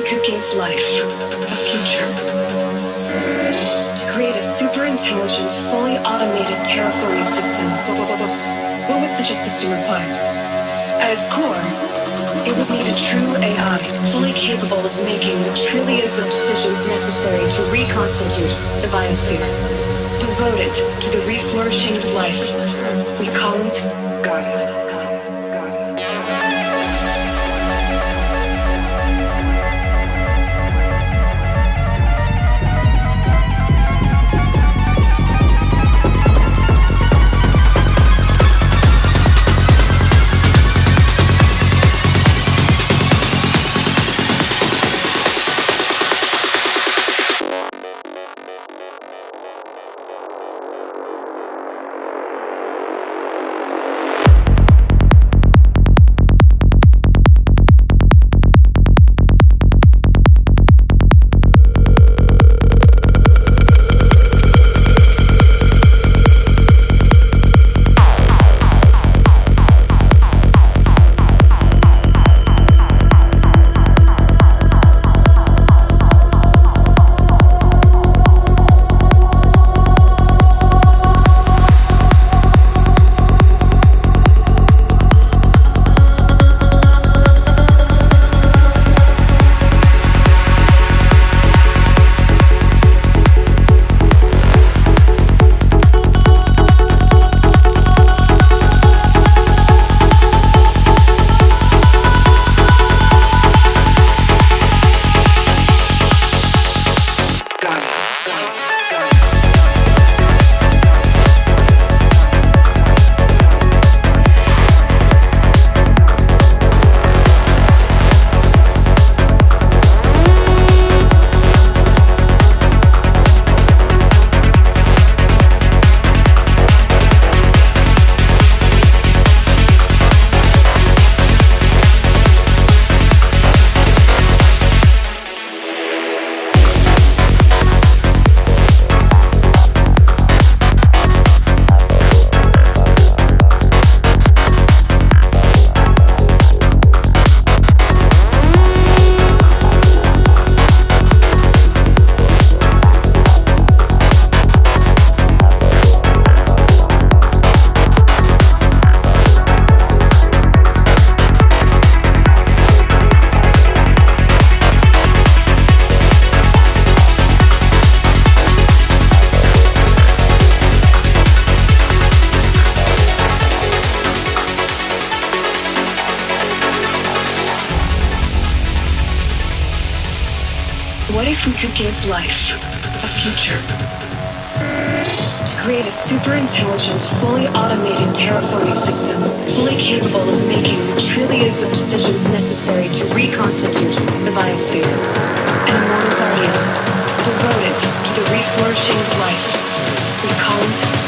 could give life a future, to create a super intelligent, fully automated terraforming system, what would such a system require? At its core, it would need a true AI, fully capable of making the trillions of decisions necessary to reconstitute the biosphere, devoted to the reflourishing of life. We call it Gaia. What if we could give life a future? To create a super intelligent, fully automated terraforming system, fully capable of making the trillions of decisions necessary to reconstitute the biosphere. An immortal guardian, devoted to the reflourishing of life. We call it